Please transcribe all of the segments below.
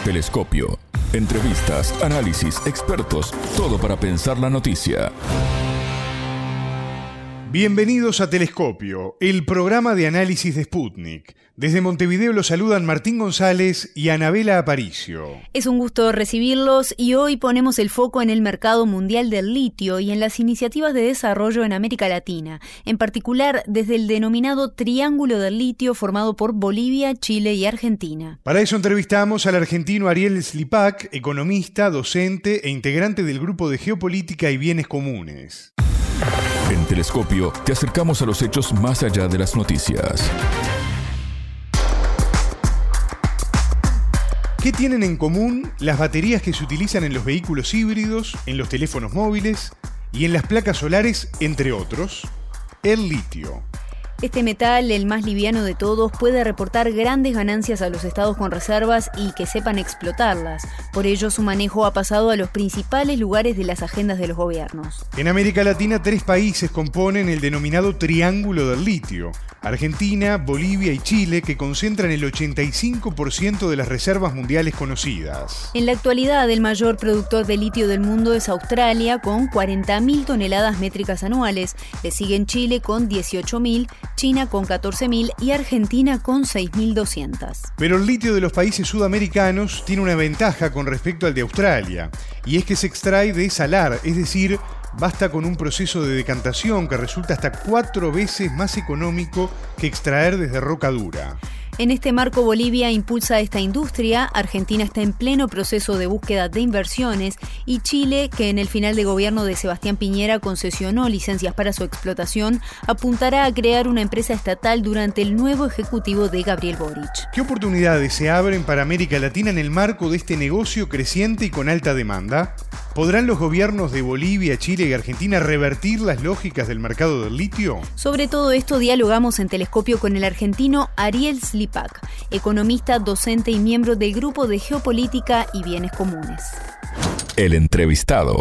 Telescopio. Entrevistas, análisis, expertos, todo para pensar la noticia. Bienvenidos a Telescopio, el programa de análisis de Sputnik. Desde Montevideo los saludan Martín González y Anabela Aparicio. Es un gusto recibirlos y hoy ponemos el foco en el mercado mundial del litio y en las iniciativas de desarrollo en América Latina, en particular desde el denominado Triángulo del Litio formado por Bolivia, Chile y Argentina. Para eso entrevistamos al argentino Ariel Slipak, economista, docente e integrante del Grupo de Geopolítica y Bienes Comunes. En Telescopio te acercamos a los hechos más allá de las noticias. ¿Qué tienen en común las baterías que se utilizan en los vehículos híbridos, en los teléfonos móviles y en las placas solares, entre otros? El litio. Este metal, el más liviano de todos, puede reportar grandes ganancias a los estados con reservas y que sepan explotarlas. Por ello, su manejo ha pasado a los principales lugares de las agendas de los gobiernos. En América Latina, 3 países componen el denominado Triángulo del Litio: Argentina, Bolivia y Chile, que concentran el 85% de las reservas mundiales conocidas. En la actualidad, el mayor productor de litio del mundo es Australia, con 40.000 toneladas métricas anuales. Le siguen Chile con 18.000, China con 14.000 y Argentina con 6.200. Pero el litio de los países sudamericanos tiene una ventaja con respecto al de Australia, y es que se extrae de salar, es decir, basta con un proceso de decantación que resulta hasta 4 veces más económico que extraer desde roca dura. En este marco, Bolivia impulsa esta industria, Argentina está en pleno proceso de búsqueda de inversiones y Chile, que en el final de gobierno de Sebastián Piñera concesionó licencias para su explotación, apuntará a crear una empresa estatal durante el nuevo ejecutivo de Gabriel Boric. ¿Qué oportunidades se abren para América Latina en el marco de este negocio creciente y con alta demanda? ¿Podrán los gobiernos de Bolivia, Chile y Argentina revertir las lógicas del mercado del litio? Sobre todo esto dialogamos en Telescopio con el argentino Ariel Slipak, economista, docente y miembro del Grupo de Geopolítica y Bienes Comunes. El entrevistado.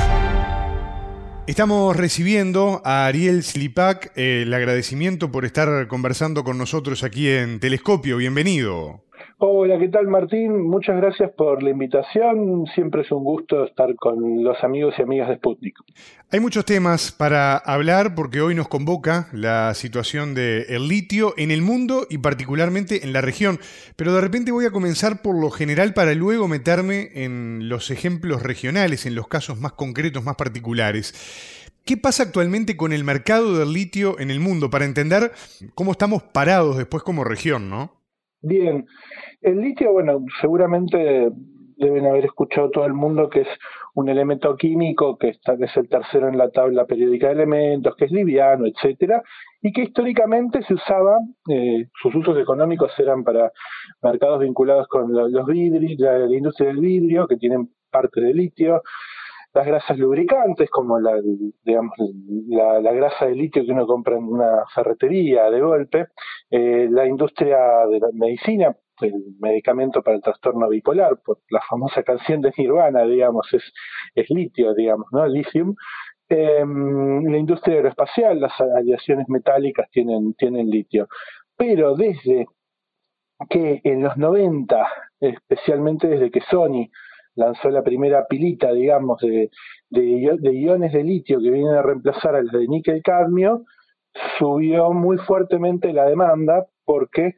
Estamos recibiendo a Ariel Slipak, el agradecimiento por estar conversando con nosotros aquí en Telescopio. Bienvenido. Hola, ¿qué tal, Martín? Muchas gracias por la invitación. Siempre es un gusto estar con los amigos y amigas de Sputnik. Hay muchos temas para hablar porque hoy nos convoca la situación del litio en el mundo y particularmente en la región. Pero de repente voy a comenzar por lo general para luego meterme en los ejemplos regionales, en los casos más concretos, más particulares. ¿Qué pasa actualmente con el mercado del litio en el mundo para entender cómo estamos parados después como región, ¿no? Bien, el litio, bueno, seguramente deben haber escuchado todo el mundo que es un elemento químico que es el tercero en la tabla periódica de elementos, que es liviano, etcétera, y que históricamente se usaba, sus usos económicos eran para mercados vinculados con los vidrios, la industria del vidrio, que tienen parte de litio, las grasas lubricantes, como la grasa de litio que uno compra en una ferretería de golpe, la industria de la medicina, el medicamento para el trastorno bipolar, por la famosa canción de Nirvana, digamos, es litio, digamos, ¿no? Lithium. La industria aeroespacial, las aleaciones metálicas tienen litio. Pero desde que en los 90, especialmente desde que Sony lanzó la primera pilita, digamos, de iones de litio que vienen a reemplazar a las de níquel-cadmio, subió muy fuertemente la demanda porque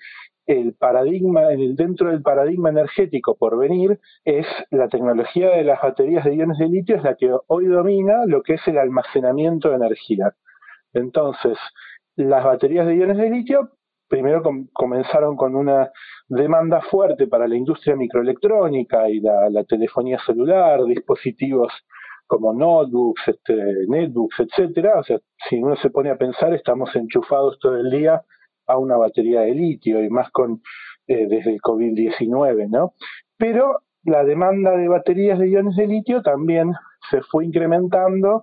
dentro del paradigma energético por venir es la tecnología de las baterías de iones de litio es la que hoy domina lo que es el almacenamiento de energía. Entonces, las baterías de iones de litio primero comenzaron con una demanda fuerte para la industria microelectrónica y la telefonía celular, dispositivos como notebooks, netbooks, etcétera. O sea, si uno se pone a pensar, estamos enchufados todo el día a una batería de litio y más desde el COVID-19, ¿no? Pero la demanda de baterías de iones de litio también se fue incrementando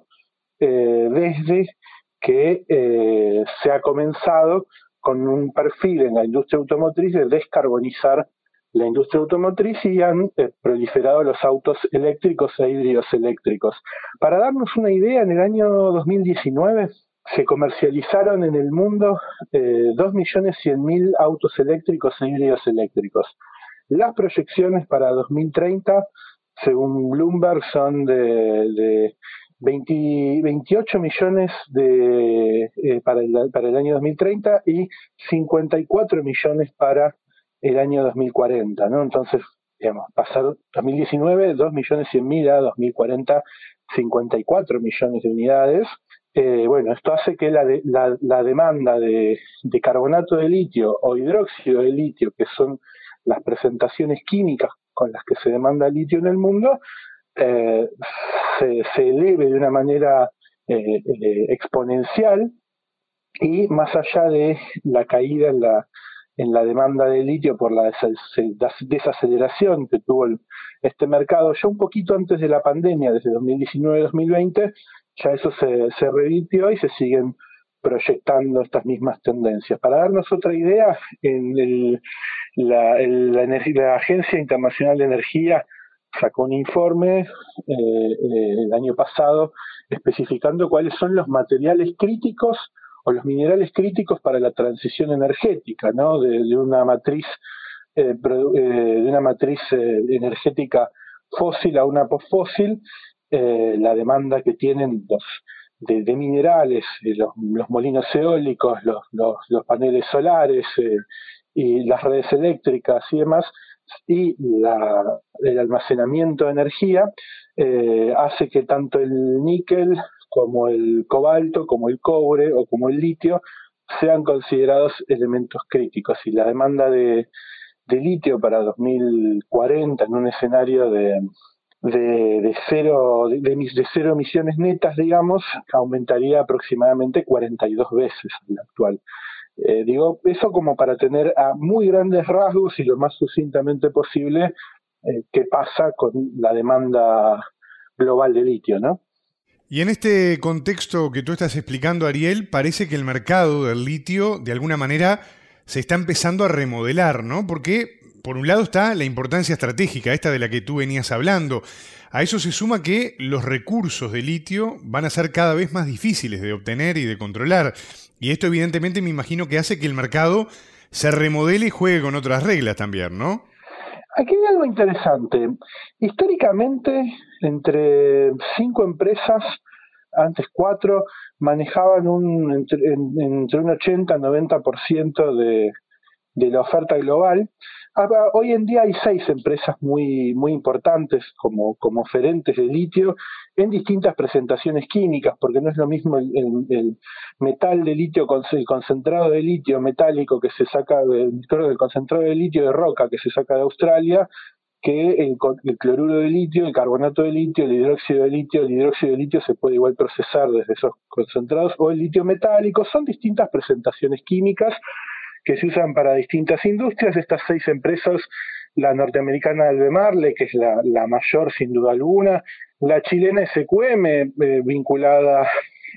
desde que se ha comenzado con un perfil en la industria automotriz de descarbonizar la industria automotriz y han proliferado los autos eléctricos e híbridos eléctricos. Para darnos una idea, en el año 2019 se comercializaron en el mundo 2.100.000 autos eléctricos e híbridos eléctricos. Las proyecciones para 2030, según Bloomberg, son de 28 millones para el año 2030 y 54 millones para el año 2040, ¿no? Entonces, digamos, pasar 2019, 2.100.000 a 2040, 54 millones de unidades. Bueno, esto hace que la demanda de carbonato de litio o hidróxido de litio, que son las presentaciones químicas con las que se demanda litio en el mundo, se eleve de una manera exponencial, y más allá de la caída en la demanda de litio por la desaceleración que tuvo este mercado ya un poquito antes de la pandemia, desde 2019-2020, ya eso se revirtió y se siguen proyectando estas mismas tendencias. Para darnos otra idea, la Agencia Internacional de Energía sacó un informe el año pasado especificando cuáles son los materiales críticos o los minerales críticos para la transición energética, ¿no? de una matriz energética fósil a una posfósil. La demanda que tienen de minerales, los molinos eólicos, los paneles solares y las redes eléctricas y demás, y el almacenamiento de energía hace que tanto el níquel como el cobalto, como el cobre o como el litio sean considerados elementos críticos. Y la demanda de litio para 2040 en un escenario de cero emisiones netas, digamos, aumentaría aproximadamente 42 veces la actual. Digo, eso como para tener a muy grandes rasgos y lo más sucintamente posible qué pasa con la demanda global de litio, ¿no? Y en este contexto que tú estás explicando, Ariel, parece que el mercado del litio, de alguna manera, se está empezando a remodelar, ¿no? Porque, por un lado, está la importancia estratégica, esta de la que tú venías hablando. A eso se suma que los recursos de litio van a ser cada vez más difíciles de obtener y de controlar. Y esto, evidentemente, me imagino que hace que el mercado se remodele y juegue con otras reglas también, ¿no? Aquí hay algo interesante. Históricamente, entre 5 empresas, antes 4, manejaban entre un 80-90% de la oferta global. Hoy en día hay 6 empresas muy, muy importantes como oferentes de litio en distintas presentaciones químicas, porque no es lo mismo el metal de litio, el concentrado de litio metálico que se saca, el concentrado de litio de roca que se saca de Australia, que el cloruro de litio, el carbonato de litio, el hidróxido de litio. El hidróxido de litio se puede igual procesar desde esos concentrados, o el litio metálico. Son distintas presentaciones químicas que se usan para distintas industrias. Estas 6 empresas, la norteamericana Albemarle, que es la mayor sin duda alguna, la chilena SQM, vinculada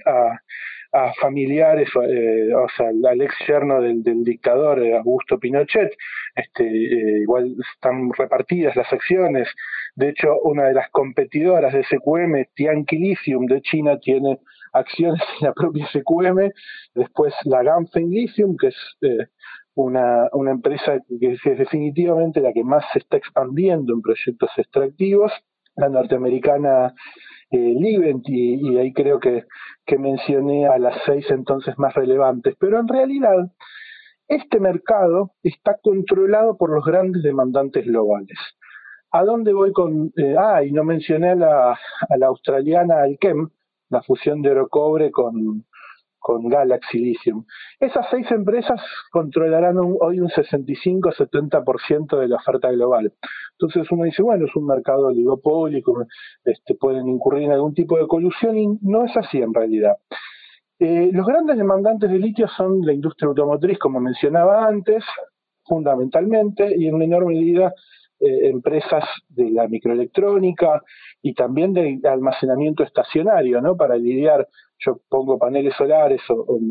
a familiares, o sea, al ex yerno del dictador Augusto Pinochet, igual están repartidas las acciones. De hecho, una de las competidoras de SQM, Tianqi Lithium de China, tiene acciones en la propia SQM. Después la Ganfeng Lithium, que es una empresa que es definitivamente la que más se está expandiendo en proyectos extractivos. La norteamericana Livent, y ahí creo que mencioné a las 6 entonces más relevantes. Pero en realidad este mercado está controlado por los grandes demandantes globales. ¿A dónde voy con...? Y no mencioné a la australiana Allkem, la fusión de oro-cobre con Galaxy Lithium. Esas 6 empresas controlarán hoy un 65-70% de la oferta global. Entonces uno dice, bueno, es un mercado oligopólico, pueden incurrir en algún tipo de colusión, y no es así en realidad. Los grandes demandantes de litio son la industria automotriz, como mencionaba antes, fundamentalmente, y en menor medida empresas de la microelectrónica y también de almacenamiento estacionario, ¿no? Para lidiar, yo pongo paneles solares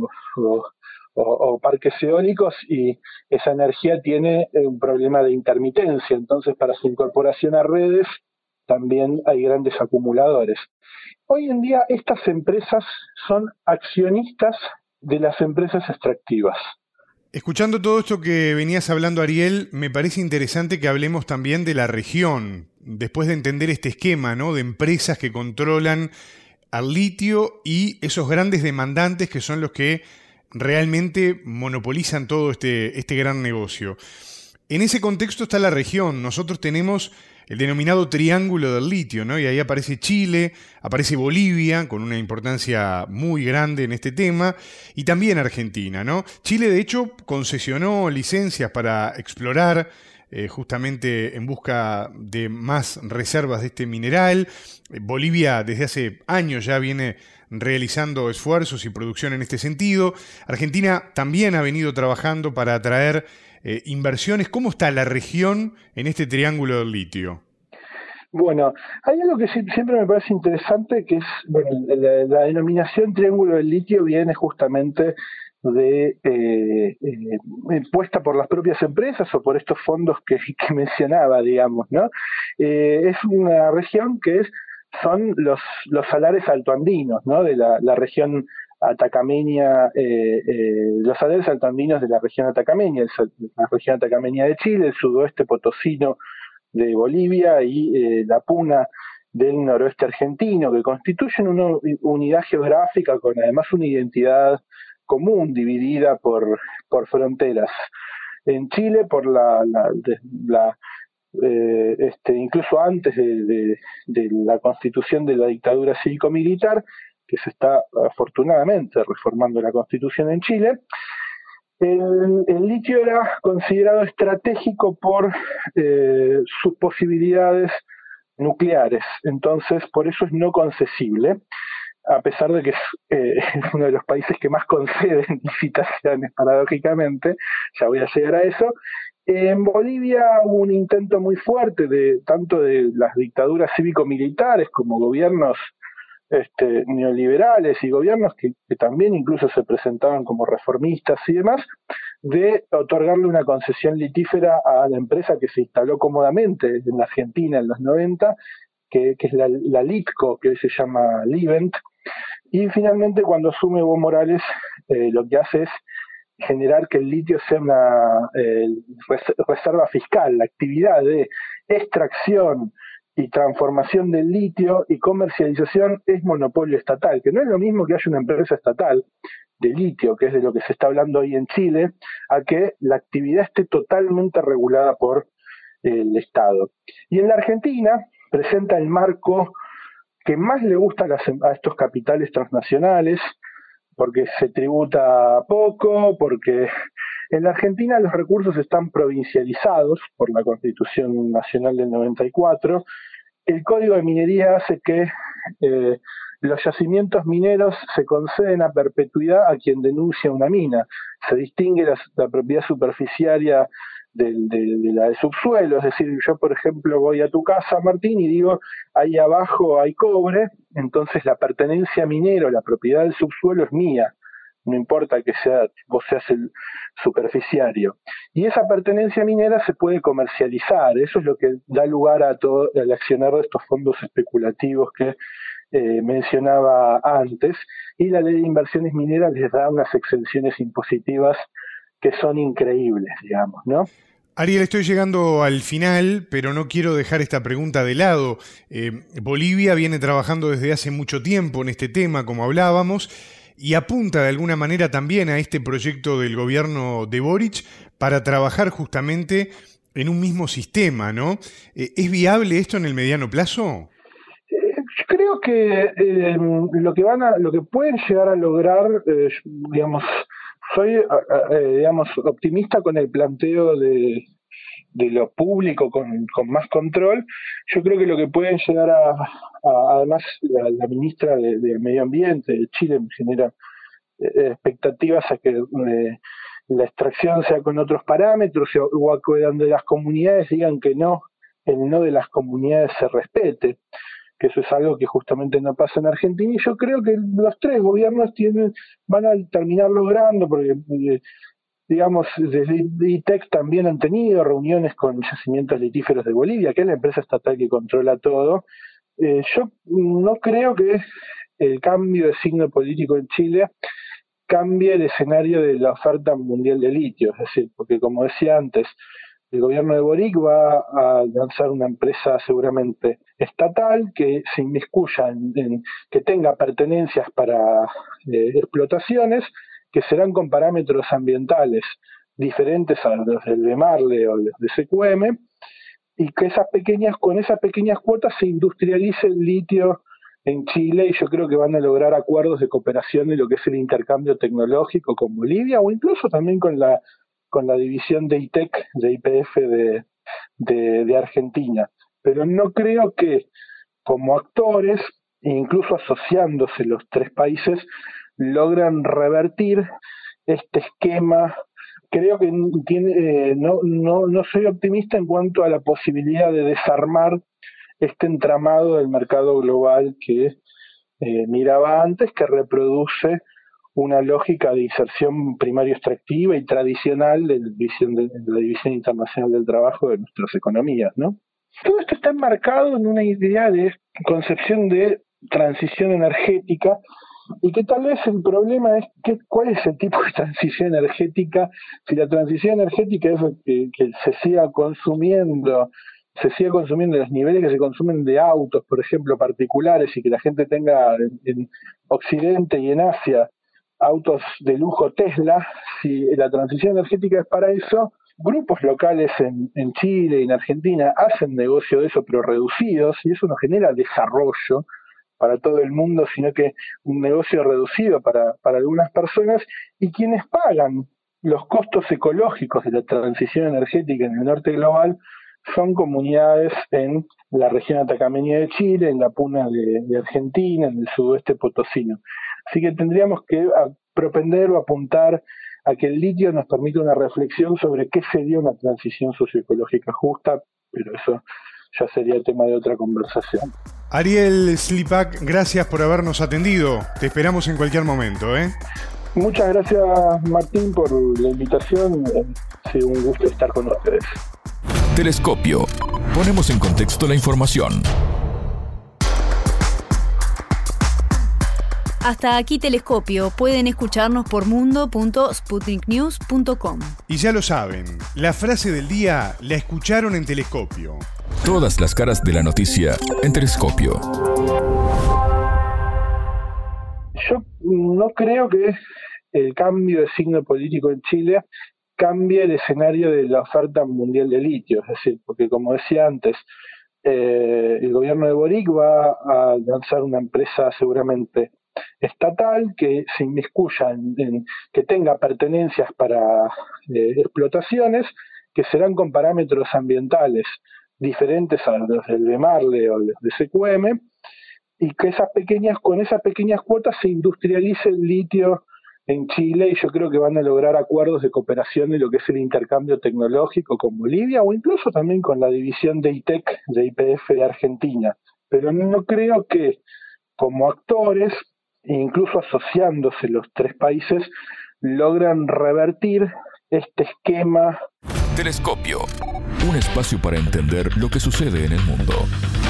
o parques eólicos, y esa energía tiene un problema de intermitencia. Entonces, para su incorporación a redes también hay grandes acumuladores. Hoy en día estas empresas son accionistas de las empresas extractivas. Escuchando todo esto que venías hablando, Ariel, me parece interesante que hablemos también de la región, después de entender este esquema, ¿no?, de empresas que controlan al litio y esos grandes demandantes que son los que realmente monopolizan todo este gran negocio. En ese contexto está la región. Nosotros tenemos el denominado triángulo del litio, ¿no? Y ahí aparece Chile, aparece Bolivia, con una importancia muy grande en este tema, y también Argentina, ¿no? Chile, de hecho, concesionó licencias para explorar justamente en busca de más reservas de este mineral. Bolivia desde hace años ya viene realizando esfuerzos y producción en este sentido. Argentina también ha venido trabajando para atraer inversiones. ¿Cómo está la región en este triángulo del litio? Bueno, hay algo que siempre me parece interesante, que es, bueno, la denominación triángulo del litio viene justamente puesta por las propias empresas o por estos fondos que mencionaba, digamos, ¿no? Es una región que son los salares altoandinos, ¿no? De la región atacameña, los salares altoandinos de la región atacameña, la región atacameña de Chile, el sudoeste potosino de Bolivia y la puna del noroeste argentino, que constituyen una unidad geográfica con además una identidad común, dividida por fronteras. En Chile, por incluso antes de la constitución de la dictadura cívico-militar, que se está afortunadamente reformando la constitución en Chile, el litio era considerado estratégico por sus posibilidades nucleares, entonces por eso es no concesible, a pesar de que es uno de los países que más conceden licitaciones, paradójicamente. Ya voy a llegar a eso. En Bolivia hubo un intento muy fuerte tanto de las dictaduras cívico-militares como gobiernos neoliberales y gobiernos que también incluso se presentaban como reformistas y demás, de otorgarle una concesión litífera a la empresa que se instaló cómodamente en la Argentina en los 90, que es la Litco, que hoy se llama Livent. Y finalmente, cuando asume Evo Morales, lo que hace es generar que el litio sea una reserva fiscal. La actividad de extracción y transformación del litio y comercialización es monopolio estatal, que no es lo mismo que haya una empresa estatal de litio, que es de lo que se está hablando hoy en Chile, a que la actividad esté totalmente regulada por el Estado. Y en la Argentina presenta el marco que más le gusta a estos capitales transnacionales, porque se tributa poco, porque en la Argentina los recursos están provincializados por la Constitución Nacional del 94. El Código de Minería hace que los yacimientos mineros se conceden a perpetuidad a quien denuncia una mina. Se distingue la propiedad superficiaria de la de subsuelo, es decir, yo por ejemplo voy a tu casa, Martín, y digo, ahí abajo hay cobre, entonces la pertenencia minero, la propiedad del subsuelo es mía, no importa que vos seas el superficiario. Y esa pertenencia minera se puede comercializar, eso es lo que da lugar a todo el accionar de estos fondos especulativos que mencionaba antes, y la ley de inversiones mineras les da unas exenciones impositivas que son increíbles, digamos, ¿no? Ariel, estoy llegando al final, pero no quiero dejar esta pregunta de lado. Bolivia viene trabajando desde hace mucho tiempo en este tema, como hablábamos, y apunta de alguna manera también a este proyecto del gobierno de Boric para trabajar justamente en un mismo sistema, ¿no? ¿Es viable esto en el mediano plazo? Yo creo que lo que pueden llegar a lograr, digamos, soy optimista con el planteo de lo público con más control. Yo creo que lo que pueden llegar además la ministra de Medio Ambiente de Chile me genera expectativas a que la extracción sea con otros parámetros o a que donde las comunidades digan que no, el no de las comunidades se respete, que eso es algo que justamente no pasa en Argentina, y yo creo que los tres gobiernos van a terminar logrando, porque digamos, desde ITEC también han tenido reuniones con Yacimientos Litíferos de Bolivia, que es la empresa estatal que controla todo. Yo no creo que el cambio de signo político en Chile cambie el escenario de la oferta mundial de litio. Es decir, porque como decía antes, el gobierno de Boric va a lanzar una empresa seguramente estatal que se inmiscuya que tenga pertenencias para explotaciones que serán con parámetros ambientales diferentes a los del de Marle o los de SQM, y que con esas pequeñas cuotas se industrialice el litio en Chile, y yo creo que van a lograr acuerdos de cooperación en lo que es el intercambio tecnológico con Bolivia, o incluso también con la división de ITEC, de YPF de Argentina. Pero no creo que como actores, incluso asociándose los tres países, logran revertir este esquema. Creo que no soy optimista en cuanto a la posibilidad de desarmar este entramado del mercado global que miraba antes, que reproduce una lógica de inserción primario extractiva y tradicional de la División Internacional del Trabajo de nuestras economías, ¿no? Todo esto está enmarcado en una idea de concepción de transición energética, y que tal vez el problema es cuál es el tipo de transición energética. Si la transición energética es que se siga consumiendo los niveles que se consumen de autos, por ejemplo, particulares, y que la gente tenga en Occidente y en Asia autos de lujo Tesla, si la transición energética es para eso, grupos locales en Chile y en Argentina hacen negocio de eso, pero reducidos, y eso no genera desarrollo para todo el mundo, sino que un negocio reducido para algunas personas, y quienes pagan los costos ecológicos de la transición energética en el norte global son comunidades en la región atacameña de Chile, en la Puna de Argentina, en el sudoeste potosino. Así que tendríamos que propender o apuntar a que el litio nos permita una reflexión sobre qué sería una transición socioecológica justa, pero eso ya sería tema de otra conversación. Ariel Slipak, gracias por habernos atendido. Te esperamos en cualquier momento, ¿eh? Muchas gracias, Martín, por la invitación. Ha sido un gusto estar con ustedes. Telescopio. Ponemos en contexto la información. Hasta aquí Telescopio. Pueden escucharnos por mundo.sputniknews.com. Y ya lo saben, la frase del día la escucharon en Telescopio. Todas las caras de la noticia en Telescopio. Yo no creo que el cambio de signo político en Chile cambie el escenario de la oferta mundial de litio. Es decir, porque como decía antes, el gobierno de Boric va a lanzar una empresa seguramente estatal que se inmiscuya que tenga pertenencias para explotaciones que serán con parámetros ambientales diferentes a los del de Marle o los de SQM, y que con esas pequeñas cuotas se industrialice el litio en Chile, y yo creo que van a lograr acuerdos de cooperación en lo que es el intercambio tecnológico con Bolivia, o incluso también con la división de ITEC, de YPF de Argentina. Pero no creo que como actores, incluso asociándose los tres países, logran revertir este esquema. Telescopio. Un espacio para entender lo que sucede en el mundo.